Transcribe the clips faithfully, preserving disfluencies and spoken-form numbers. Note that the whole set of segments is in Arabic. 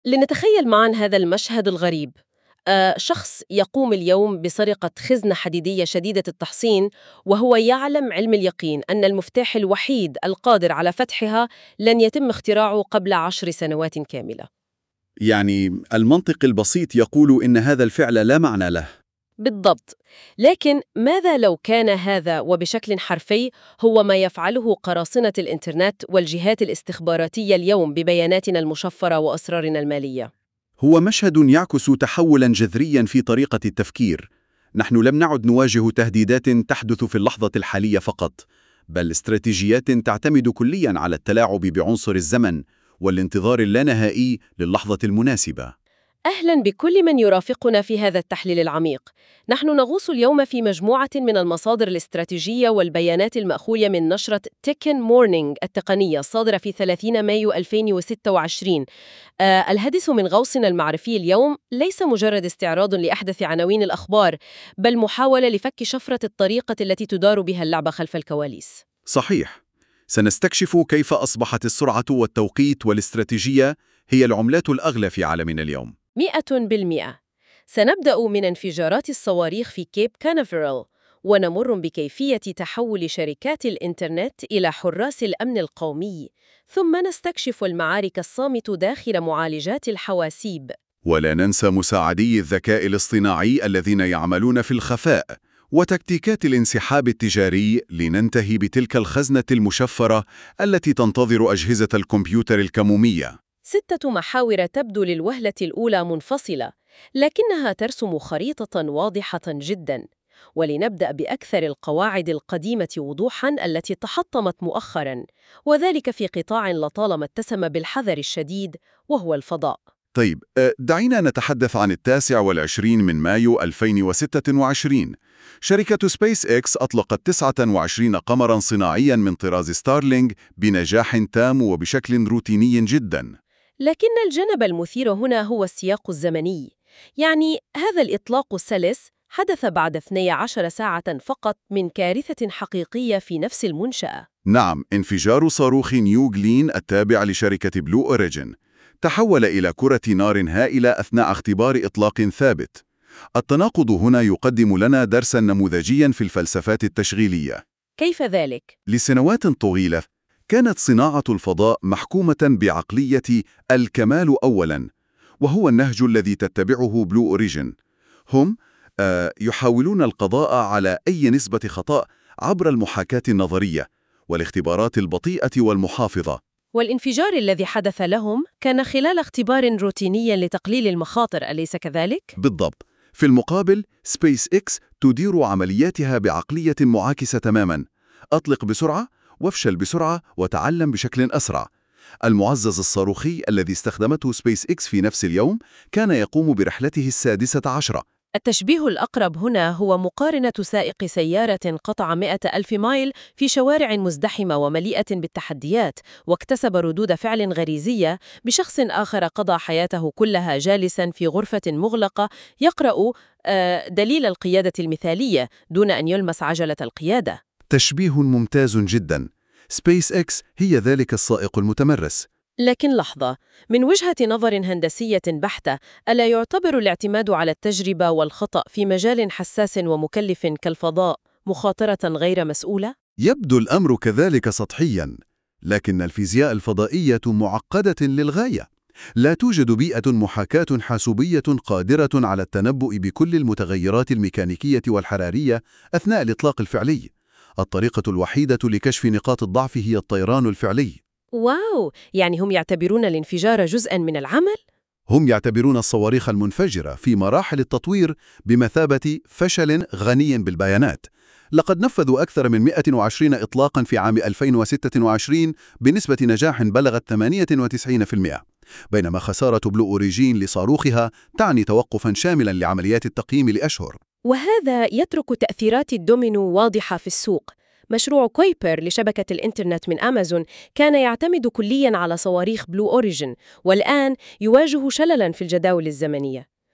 لنتخيل معا هذا المشهد الغريب. آه، شخص يقوم اليوم بسرقة خزنة حديدية شديدة التحصين، وهو يعلم علم اليقين أن المفتاح الوحيد القادر على فتحها لن يتم اختراعه قبل عشر سنوات كاملة. يعني المنطق البسيط يقول إن هذا الفعل لا معنى له. بالضبط. لكن ماذا لو كان هذا وبشكل حرفي هو ما يفعله قراصنة الإنترنت والجهات الاستخباراتية اليوم ببياناتنا المشفرة وأسرارنا المالية؟ هو مشهد يعكس تحولاً جذرياً في طريقة التفكير. نحن لم نعد نواجه تهديدات تحدث في اللحظة الحالية فقط، بل استراتيجيات تعتمد كلياً على التلاعب بعنصر الزمن والانتظار اللانهائي للحظة المناسبة. أهلاً بكل من يرافقنا في هذا التحليل العميق. نحن نغوص اليوم في مجموعة من المصادر الاستراتيجية والبيانات المأخوذة من نشرة تيكن مورنينج التقنية الصادرة في ثلاثين مايو ألفين وستة وعشرين. آه الهدف من غوصنا المعرفي اليوم ليس مجرد استعراض لأحدث عناوين الأخبار، بل محاولة لفك شفرة الطريقة التي تدار بها اللعبة خلف الكواليس. صحيح. سنستكشف كيف أصبحت السرعة والتوقيت والاستراتيجية هي العملات الأغلى في عالمنا اليوم. مئة بالمئة. سنبدأ من انفجارات الصواريخ في كيب كانافيرال، ونمر بكيفية تحول شركات الإنترنت إلى حراس الأمن القومي، ثم نستكشف المعارك الصامتة داخل معالجات الحواسيب. ولا ننسى مساعدي الذكاء الاصطناعي الذين يعملون في الخفاء، وتكتيكات الانسحاب التجاري لننتهي بتلك الخزنة المشفرة التي تنتظر أجهزة الكمبيوتر الكمومية. ستة محاور تبدو للوهلة الأولى منفصلة، لكنها ترسم خريطة واضحة جداً. ولنبدأ بأكثر القواعد القديمة وضوحاً التي تحطمت مؤخراً، وذلك في قطاع لطالما اتسم بالحذر الشديد، وهو الفضاء. طيب، أه، دعينا نتحدث عن التاسع والعشرين من مايو ألفين وستة وعشرين. شركة سبيس إكس أطلقت تسعة وعشرين قمراً صناعياً من طراز ستارلينج بنجاح تام وبشكل روتيني جداً. لكن الجانب المثير هنا هو السياق الزمني. يعني هذا الإطلاق السلس حدث بعد اثنتي عشرة ساعة فقط من كارثة حقيقية في نفس المنشأة. نعم، انفجار صاروخ نيو جلين التابع لشركة بلو أوريجين تحول إلى كرة نار هائلة أثناء اختبار إطلاق ثابت. التناقض هنا يقدم لنا درساً نموذجياً في الفلسفات التشغيلية. كيف ذلك؟ لسنوات طويلة كانت صناعة الفضاء محكومة بعقلية الكمال أولاً، وهو النهج الذي تتبعه بلو أوريجين. هم آه يحاولون القضاء على أي نسبة خطأ عبر المحاكاة النظرية والاختبارات البطيئة والمحافظة. والانفجار الذي حدث لهم كان خلال اختبار روتيني لتقليل المخاطر، أليس كذلك؟ بالضبط. في المقابل، سبيس إكس تدير عملياتها بعقلية معاكسة تماماً. أطلق بسرعة وافشل بسرعة وتعلم بشكل أسرع. المعزز الصاروخي الذي استخدمته سبيس إكس في نفس اليوم كان يقوم برحلته السادسة عشرة. التشبيه الأقرب هنا هو مقارنة سائق سيارة قطع مئة ألف مايل في شوارع مزدحمة ومليئة بالتحديات، واكتسب ردود فعل غريزية، بشخص آخر قضى حياته كلها جالساً في غرفة مغلقة يقرأ آه، دليل القيادة المثالية دون أن يلمس عجلة القيادة. تشبيه ممتاز جداً. سبيس إكس هي ذلك السائق المتمرس. لكن لحظة، من وجهة نظر هندسية بحتة، ألا يعتبر الاعتماد على التجربة والخطأ في مجال حساس ومكلف كالفضاء مخاطرة غير مسؤولة؟ يبدو الأمر كذلك سطحياً، لكن الفيزياء الفضائية معقدة للغاية. لا توجد بيئة محاكاة حاسوبية قادرة على التنبؤ بكل المتغيرات الميكانيكية والحرارية أثناء الإطلاق الفعلي. الطريقة الوحيدة لكشف نقاط الضعف هي الطيران الفعلي. واو، يعني هم يعتبرون الانفجار جزءاً من العمل؟ هم يعتبرون الصواريخ المنفجرة في مراحل التطوير بمثابة فشل غني بالبيانات. لقد نفذوا أكثر من مئة وعشرين إطلاقاً في عام ألفين وستة وعشرين بنسبة نجاح بلغت ثمانية وتسعين بالمئة، بينما خسارة بلو أوريجين لصاروخها تعني توقفاً شاملاً لعمليات التقييم لأشهر. وهذا يترك تأثيرات الدومينو واضحة في السوق. مشروع كويبر لشبكة الإنترنت من أمازون كان يعتمد كلياً على صواريخ بلو أوريجين، والآن يواجه شللاً في الجداول الزمنية.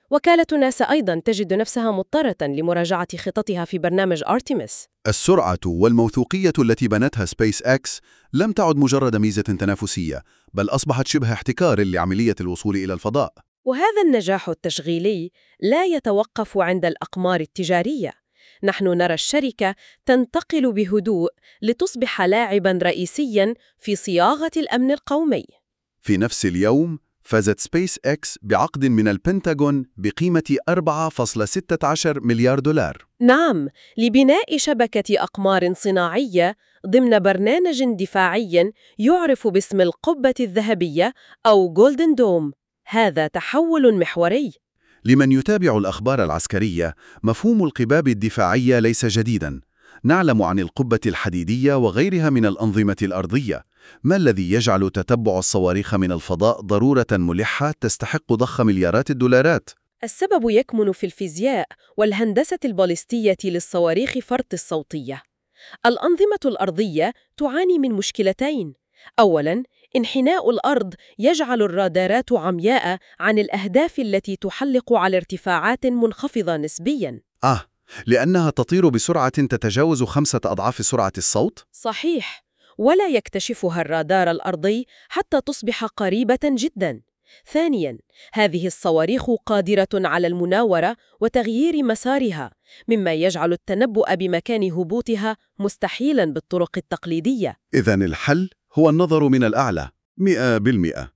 وكالة ناسا أيضاً تجد نفسها مضطرة لمراجعة خططها في برنامج أرتيميس. السرعة والموثوقية التي بنتها سبيس إكس لم تعد مجرد ميزة تنافسية، بل أصبحت شبه احتكار لعملية الوصول إلى الفضاء. وهذا النجاح التشغيلي لا يتوقف عند الأقمار التجارية. نحن نرى الشركة تنتقل بهدوء لتصبح لاعباً رئيسياً في صياغة الأمن القومي. في نفس اليوم فازت سبيس إكس بعقد من البنتاغون بقيمة أربعة فاصلة ستة عشر مليار دولار. نعم، لبناء شبكة أقمار صناعية ضمن برنامج دفاعي يعرف باسم القبة الذهبية أو جولدن دوم. هذا تحول محوري. لمن يتابع الأخبار العسكرية، مفهوم القباب الدفاعية ليس جديداً. نعلم عن القبة الحديدية وغيرها من الأنظمة الأرضية. ما الذي يجعل تتبع الصواريخ من الفضاء ضرورة ملحة تستحق ضخ مليارات الدولارات؟ السبب يكمن في الفيزياء والهندسة البالستية للصواريخ فرط الصوتية. الأنظمة الأرضية تعاني من مشكلتين. أولاً، انحناء الأرض يجعل الرادارات عمياء عن الأهداف التي تحلق على ارتفاعات منخفضة نسبياً. آه، لأنها تطير بسرعة تتجاوز خمسة أضعاف سرعة الصوت؟ صحيح، ولا يكتشفها الرادار الأرضي حتى تصبح قريبة جداً. ثانياً، هذه الصواريخ قادرة على المناورة وتغيير مسارها، مما يجعل التنبؤ بمكان هبوطها مستحيلاً بالطرق التقليدية. إذن الحل هو النظر من الأعلى. مئة بالمئة.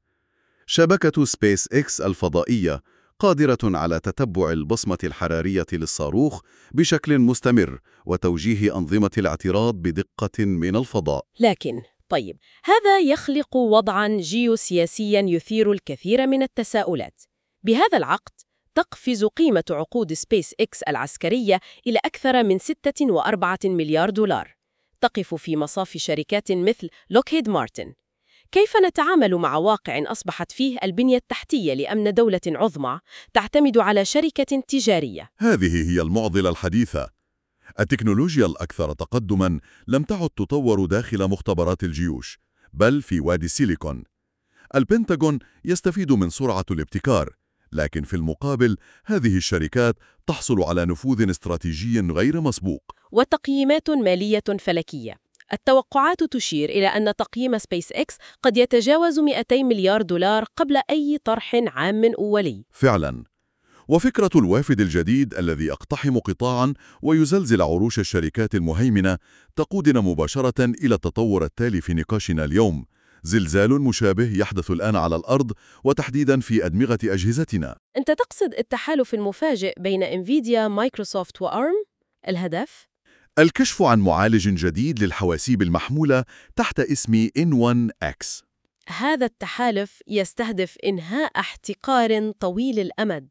شبكة سبيس إكس الفضائية قادرة على تتبع البصمة الحرارية للصاروخ بشكل مستمر وتوجيه أنظمة الاعتراض بدقة من الفضاء. لكن طيب، هذا يخلق وضعاً جيوسياسياً يثير الكثير من التساؤلات. بهذا العقد تقفز قيمة عقود سبيس إكس العسكرية إلى أكثر من ستة وأربعة مليار دولار، تقف في مصاف شركات مثل لوكهيد مارتن. كيف نتعامل مع واقع أصبحت فيه البنية التحتية لأمن دولة عظمى تعتمد على شركة تجارية؟ هذه هي المعضلة الحديثة. التكنولوجيا الأكثر تقدماً لم تعد تطور داخل مختبرات الجيوش، بل في وادي السيليكون. البنتاغون يستفيد من سرعة الابتكار، لكن في المقابل هذه الشركات تحصل على نفوذ استراتيجي غير مسبوق وتقييمات مالية فلكية. التوقعات تشير إلى أن تقييم سبيس إكس قد يتجاوز مئتي مليار دولار قبل أي طرح عام أولي. فعلاً. وفكرة الوافد الجديد الذي يقتحم قطاعاً ويزلزل عروش الشركات المهيمنة تقودنا مباشرة إلى التطور التالي في نقاشنا اليوم: زلزال مشابه يحدث الآن على الأرض، وتحديداً في أدمغة أجهزتنا. أنت تقصد التحالف المفاجئ بين إنفيديا، مايكروسوفت وآرم؟ الهدف؟ الكشف عن معالج جديد للحواسيب المحمولة تحت اسم إن ون إكس. هذا التحالف يستهدف إنهاء احتكار طويل الأمد.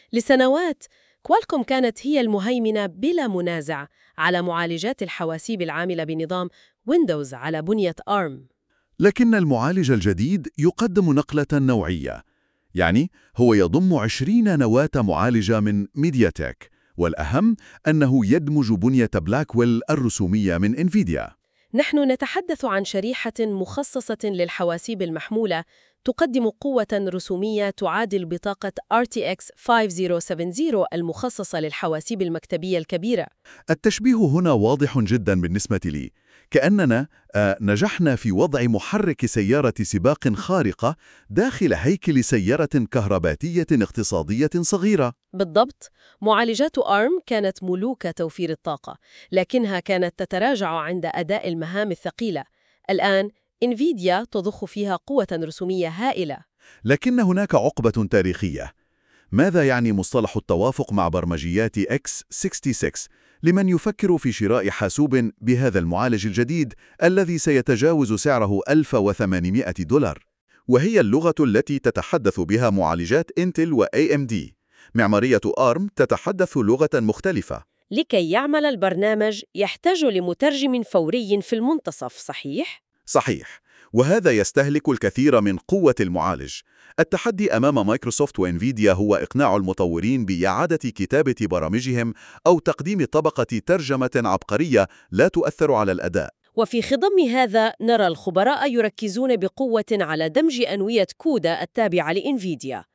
لسنوات كوالكوم كانت هي المهيمنة بلا منازع على معالجات الحواسيب العاملة بنظام ويندوز على بنية آرم. لكن المعالج الجديد يقدم نقلة نوعية، يعني هو يضم عشرين نواة معالجة من ميدياتك، والأهم أنه يدمج بنية بلاكويل الرسومية من إنفيديا. نحن نتحدث عن شريحة مخصصة للحواسيب المحمولة تقدم قوة رسومية تعادل بطاقة آر تي إكس خمسة ألف وسبعين المخصصة للحواسيب المكتبية الكبيرة. التشبيه هنا واضح جدا بالنسبة لي، كأننا نجحنا في وضع محرك سيارة سباق خارقة داخل هيكل سيارة كهرباتية اقتصادية صغيرة. بالضبط، معالجات آرم كانت ملوك توفير الطاقة، لكنها كانت تتراجع عند أداء المهام الثقيلة. الآن إنفيديا تضخ فيها قوة رسومية هائلة. لكن هناك عقبة تاريخية. ماذا يعني مصطلح التوافق مع برمجيات إكس ستة وستين لمن يفكر في شراء حاسوب بهذا المعالج الجديد الذي سيتجاوز سعره ألف وثمانمئة دولار؟ وهي اللغة التي تتحدث بها معالجات إنتل و إيه إم دي. معمارية آرم تتحدث لغة مختلفة. لكي يعمل البرنامج يحتاج لمترجم فوري في المنتصف، صحيح؟ صحيح، وهذا يستهلك الكثير من قوة المعالج. التحدي أمام مايكروسوفت وإنفيديا هو إقناع المطورين بإعادة كتابة برامجهم أو تقديم طبقة ترجمة عبقرية لا تؤثر على الأداء. وفي خضم هذا نرى الخبراء يركزون بقوة على دمج أنوية كودا التابعة لإنفيديا.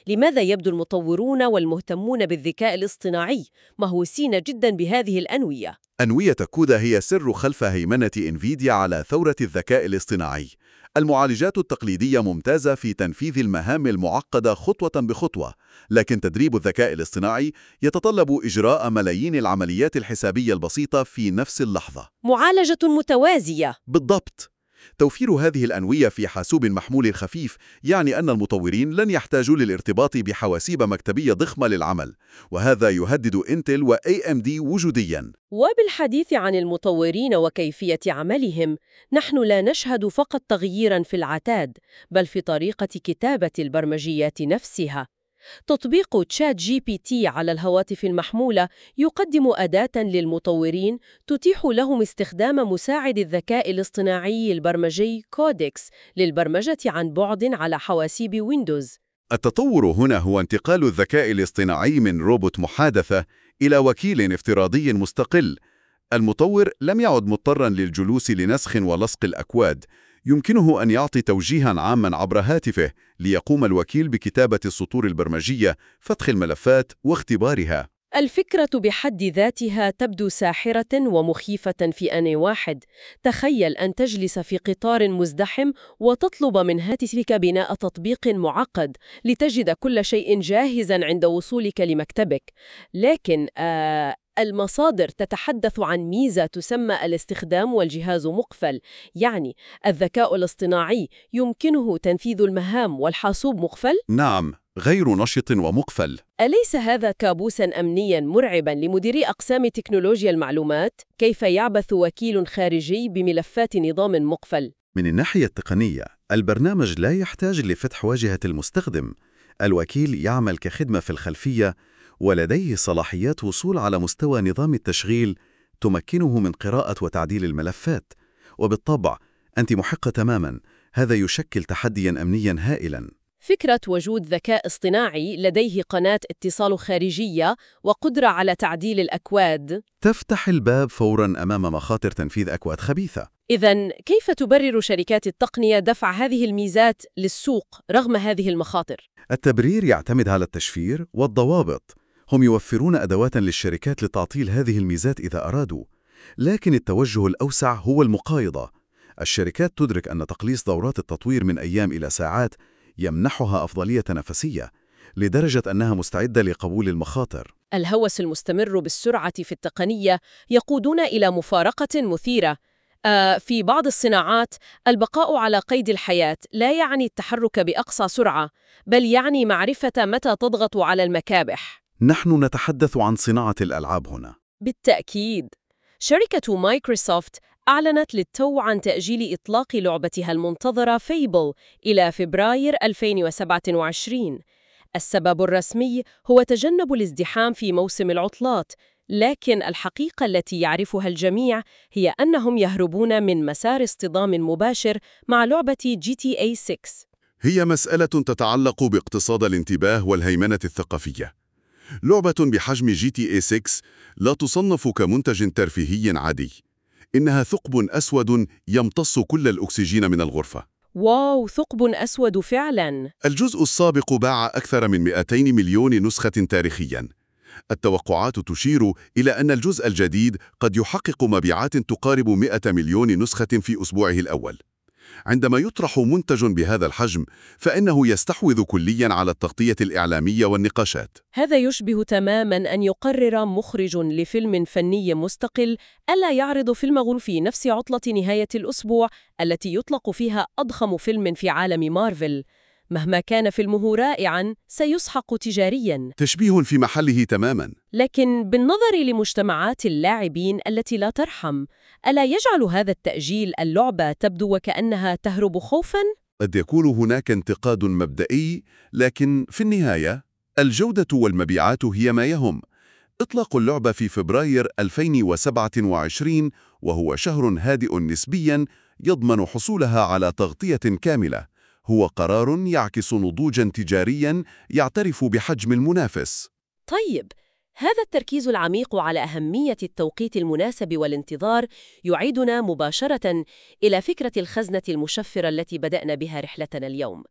لماذا يبدو المطورون والمهتمون بالذكاء الاصطناعي مهووسين جدا بهذه الأنوية؟ أنوية كودا هي سر خلف هيمنة إنفيديا على ثورة الذكاء الاصطناعي. المعالجات التقليدية ممتازة في تنفيذ المهام المعقدة خطوة بخطوة، لكن تدريب الذكاء الاصطناعي يتطلب إجراء ملايين العمليات الحسابية البسيطة في نفس اللحظة. معالجة متوازية. بالضبط. توفير هذه الأنوية في حاسوب محمول خفيف يعني أن المطورين لن يحتاجوا للارتباط بحواسيب مكتبية ضخمة للعمل، وهذا يهدد إنتل و إيه إم دي وجودياً. وبالحديث عن المطورين وكيفية عملهم، نحن لا نشهد فقط تغييراً في العتاد، بل في طريقة كتابة البرمجيات نفسها. تطبيق تشات جي بي تي على الهواتف المحمولة يقدم أداة للمطورين تتيح لهم استخدام مساعد الذكاء الاصطناعي البرمجي كودكس للبرمجة عن بعد على حواسيب ويندوز. التطور هنا هو انتقال الذكاء الاصطناعي من روبوت محادثة إلى وكيل افتراضي مستقل. المطور لم يعد مضطراً للجلوس لنسخ ولصق الأكواد، يمكنه أن يعطي توجيهاً عاماً عبر هاتفه ليقوم الوكيل بكتابة السطور البرمجية، فتح الملفات واختبارها. الفكرة بحد ذاتها تبدو ساحرة ومخيفة في آن واحد. تخيل أن تجلس في قطار مزدحم وتطلب من هاتفك بناء تطبيق معقد لتجد كل شيء جاهزاً عند وصولك لمكتبك. لكن آه المصادر تتحدث عن ميزة تسمى الاستخدام والجهاز مقفل، يعني الذكاء الاصطناعي يمكنه تنفيذ المهام والحاسوب مقفل؟ نعم، غير نشط ومقفل. أليس هذا كابوساً أمنياً مرعباً لمديري أقسام تكنولوجيا المعلومات؟ كيف يعبث وكيل خارجي بملفات نظام مقفل؟ من الناحية التقنية، البرنامج لا يحتاج لفتح واجهة المستخدم. الوكيل يعمل كخدمة في الخلفية، ولديه صلاحيات وصول على مستوى نظام التشغيل تمكنه من قراءة وتعديل الملفات. وبالطبع أنت محقة تماماً، هذا يشكل تحدياً أمنياً هائلاً. فكرة وجود ذكاء اصطناعي لديه قناة اتصال خارجية وقدرة على تعديل الأكواد تفتح الباب فوراً أمام مخاطر تنفيذ أكواد خبيثة. إذن كيف تبرر شركات التقنية دفع هذه الميزات للسوق رغم هذه المخاطر؟ التبرير يعتمد على التشفير والضوابط. هم يوفرون أدوات للشركات لتعطيل هذه الميزات إذا أرادوا، لكن التوجه الأوسع هو المقايضة. الشركات تدرك أن تقليص دورات التطوير من أيام إلى ساعات يمنحها أفضلية تنافسية، لدرجة أنها مستعدة لقبول المخاطر. الهوس المستمر بالسرعة في التقنية يقودنا إلى مفارقة مثيرة. آه في بعض الصناعات البقاء على قيد الحياة لا يعني التحرك بأقصى سرعة، بل يعني معرفة متى تضغط على المكابح. نحن نتحدث عن صناعة الألعاب هنا. بالتأكيد. شركة مايكروسوفت أعلنت للتو عن تأجيل إطلاق لعبتها المنتظرة فيبل إلى فبراير ألفين وسبعة وعشرين. السبب الرسمي هو تجنب الازدحام في موسم العطلات، لكن الحقيقة التي يعرفها الجميع هي أنهم يهربون من مسار اصطدام مباشر مع لعبة جي تي إيه ستة. هي مسألة تتعلق باقتصاد الانتباه والهيمنة الثقافية. لعبة بحجم جي تي إيه ستة لا تصنف كمنتج ترفيهي عادي. إنها ثقب أسود يمتص كل الأكسجين من الغرفة. واو، ثقب أسود فعلاً. الجزء السابق باع أكثر من مئتين مليون نسخة تاريخياً. التوقعات تشير إلى أن الجزء الجديد قد يحقق مبيعات تقارب مئة مليون نسخة في أسبوعه الأول. عندما يطرح منتج بهذا الحجم، فإنه يستحوذ كلياً على التغطية الإعلامية والنقاشات. هذا يشبه تماماً أن يقرر مخرج لفيلم فني مستقل ألا يعرض فيلمه في نفس عطلة نهاية الأسبوع التي يطلق فيها أضخم فيلم في عالم مارفل. مهما كان فيلمه رائعاً سيسحق تجارياً. تشبيه في محله تماماً. لكن بالنظر لمجتمعات اللاعبين التي لا ترحم، ألا يجعل هذا التأجيل اللعبة تبدو وكأنها تهرب خوفاً؟ قد يكون هناك انتقاد مبدئي، لكن في النهاية الجودة والمبيعات هي ما يهم. إطلاق اللعبة في فبراير ألفين وسبعة وعشرين وهو شهر هادئ نسبياً يضمن حصولها على تغطية كاملة، هو قرار يعكس نضوجاً تجارياً يعترف بحجم المنافس. طيب، هذا التركيز العميق على أهمية التوقيت المناسب والانتظار يعيدنا مباشرة إلى فكرة الخزنة المشفرة التي بدأنا بها رحلتنا اليوم.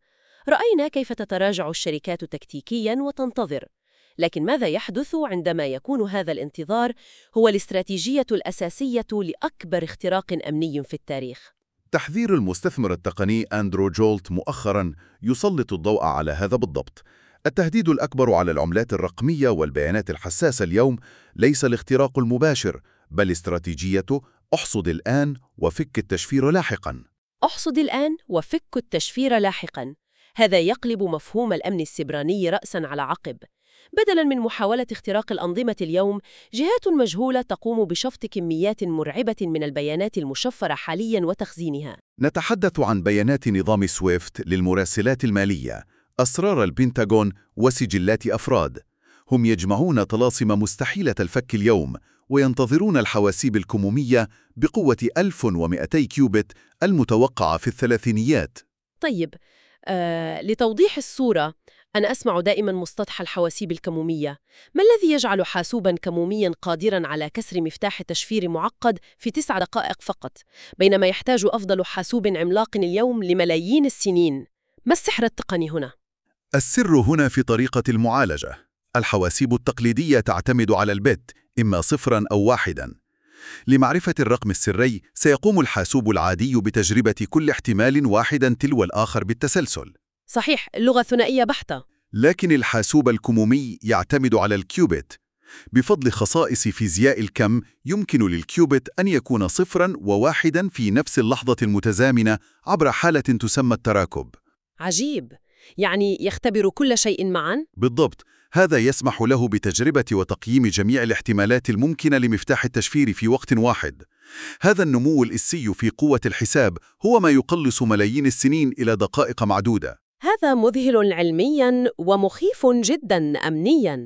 رأينا كيف تتراجع الشركات تكتيكياً وتنتظر. لكن ماذا يحدث عندما يكون هذا الانتظار هو الاستراتيجية الأساسية لأكبر اختراق أمني في التاريخ؟ تحذير المستثمر التقني أندرو جولت مؤخراً يسلط الضوء على هذا بالضبط. التهديد الأكبر على العملات الرقمية والبيانات الحساسة اليوم ليس الاختراق المباشر، بل استراتيجيته احصد الآن وفك التشفير لاحقاً. احصد الآن وفك التشفير لاحقاً. هذا يقلب مفهوم الأمن السيبراني رأساً على عقب. بدلاً من محاولة اختراق الأنظمة اليوم، جهات مجهولة تقوم بشفط كميات مرعبة من البيانات المشفرة حالياً وتخزينها. نتحدث عن بيانات نظام سويفت للمراسلات المالية، أسرار البنتاغون وسجلات أفراد. هم يجمعون طلاسم مستحيلة الفك اليوم، وينتظرون الحواسيب الكمومية بقوة ألف ومئتي كيوبت المتوقعة في الثلاثينيات. طيب، آه، لتوضيح الصورة، أنا أسمع دائماً مصطلح الحواسيب الكمومية. ما الذي يجعل حاسوباً كمومياً قادراً على كسر مفتاح تشفير معقد في تسع دقائق فقط، بينما يحتاج أفضل حاسوب عملاق اليوم لملايين السنين؟ ما السحر التقني هنا؟ السر هنا في طريقة المعالجة. الحواسيب التقليدية تعتمد على البت، إما صفراً أو واحداً. لمعرفة الرقم السري سيقوم الحاسوب العادي بتجربة كل احتمال واحداً تلو الآخر بالتسلسل. صحيح، اللغة ثنائية بحتة. لكن الحاسوب الكمومي يعتمد على الكيوبت. بفضل خصائص فيزياء الكم يمكن للكيوبت أن يكون صفراً وواحداً في نفس اللحظة المتزامنة عبر حالة تسمى التراكب. عجيب، يعني يختبر كل شيء معاً؟ بالضبط، هذا يسمح له بتجربة وتقييم جميع الاحتمالات الممكنة لمفتاح التشفير في وقت واحد. هذا النمو الإسي في قوة الحساب هو ما يقلص ملايين السنين إلى دقائق معدودة. هذا مذهل علمياً ومخيف جداً أمنياً.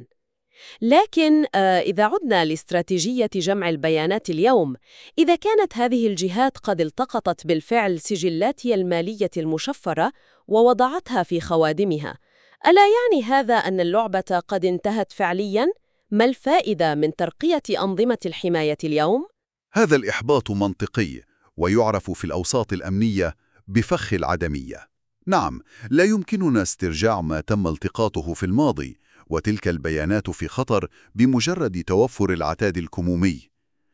لكن آه، إذا عدنا لاستراتيجية جمع البيانات اليوم، إذا كانت هذه الجهات قد التقطت بالفعل سجلاتها المالية المشفرة ووضعتها في خوادمها، ألا يعني هذا أن اللعبة قد انتهت فعلياً؟ ما الفائدة من ترقية أنظمة الحماية اليوم؟ هذا الإحباط منطقي ويعرف في الأوساط الأمنية بفخ العدمية. نعم، لا يمكننا استرجاع ما تم التقاطه في الماضي، وتلك البيانات في خطر بمجرد توفر العتاد الكمومي.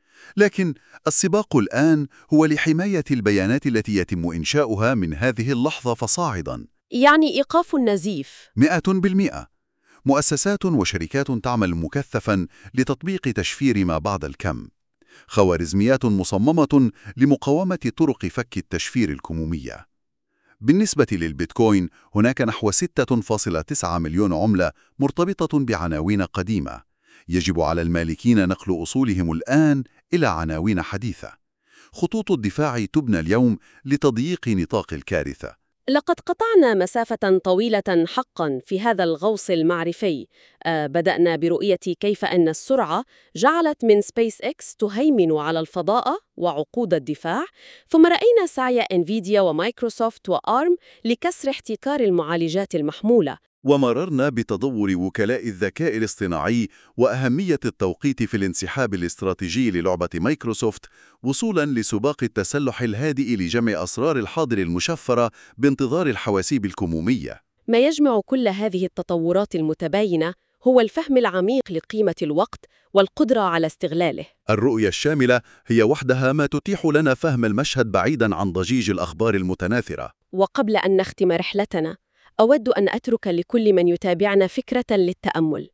لكن السباق الآن هو لحماية البيانات التي يتم إنشاؤها من هذه اللحظة فصاعداً. يعني إيقاف النزيف. مئة بالمئة. مؤسسات وشركات تعمل مكثفاً لتطبيق تشفير ما بعد الكم. خوارزميات مصممة لمقاومة طرق فك التشفير الكمومية. بالنسبة للبيتكوين، هناك نحو ستة فاصلة تسعة مليون عملة مرتبطة بعناوين قديمة. يجب على المالكين نقل أصولهم الآن إلى عناوين حديثة. خطوط الدفاع تبنى اليوم لتضييق نطاق الكارثة. لقد قطعنا مسافة طويلة حقاً في هذا الغوص المعرفي. آه بدأنا برؤية كيف أن السرعة جعلت من سبيس إكس تهيمن على الفضاء وعقود الدفاع، ثم رأينا سعي إنفيديا ومايكروسوفت وآرم لكسر احتكار المعالجات المحمولة. ومررنا بتطور وكلاء الذكاء الاصطناعي وأهمية التوقيت في الانسحاب الاستراتيجي للعبة مايكروسوفت، وصولاً لسباق التسلح الهادئ لجمع أسرار الحاضر المشفرة بانتظار الحواسيب الكمومية. ما يجمع كل هذه التطورات المتباينة هو الفهم العميق لقيمة الوقت والقدرة على استغلاله. الرؤية الشاملة هي وحدها ما تتيح لنا فهم المشهد بعيداً عن ضجيج الأخبار المتناثرة. وقبل أن نختم رحلتنا، أود أن أترك لكل من يتابعنا فكرة للتأمل.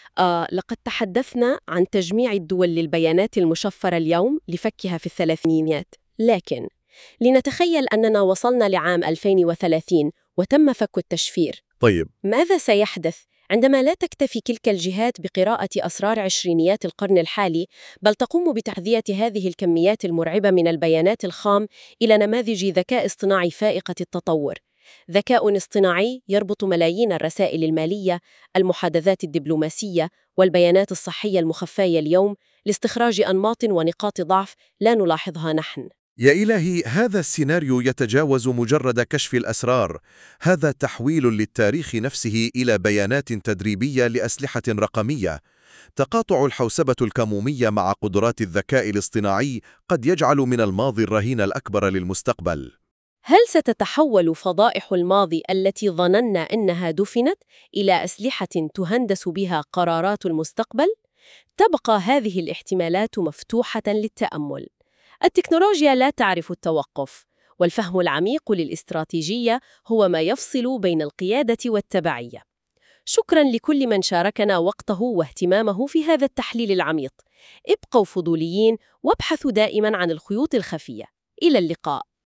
آه لقد تحدثنا عن تجميع الدول للبيانات المشفرة اليوم لفكها في الثلاثينيات، لكن لنتخيل أننا وصلنا لعام ألفين وثلاثين وتم فك التشفير. طيب، ماذا سيحدث عندما لا تكتفي تلك الجهات بقراءة أسرار عشرينيات القرن الحالي، بل تقوم بتحذية هذه الكميات المرعبة من البيانات الخام إلى نماذج ذكاء اصطناعي فائقة التطور؟ ذكاء اصطناعي يربط ملايين الرسائل المالية، المحادثات الدبلوماسية والبيانات الصحية المخفية اليوم لاستخراج أنماط ونقاط ضعف لا نلاحظها نحن. يا إلهي، هذا السيناريو يتجاوز مجرد كشف الأسرار. هذا تحويل للتاريخ نفسه إلى بيانات تدريبية لأسلحة رقمية. تقاطع الحوسبة الكمومية مع قدرات الذكاء الاصطناعي قد يجعل من الماضي الرهين الأكبر للمستقبل. هل ستتحول فضائح الماضي التي ظننا أنها دفنت إلى أسلحة تهندس بها قرارات المستقبل؟ تبقى هذه الاحتمالات مفتوحة للتأمل. التكنولوجيا لا تعرف التوقف، والفهم العميق للاستراتيجية هو ما يفصل بين القيادة والتبعية. شكراً لكل من شاركنا وقته واهتمامه في هذا التحليل العميق. ابقوا فضوليين وابحثوا دائماً عن الخيوط الخفية. إلى اللقاء.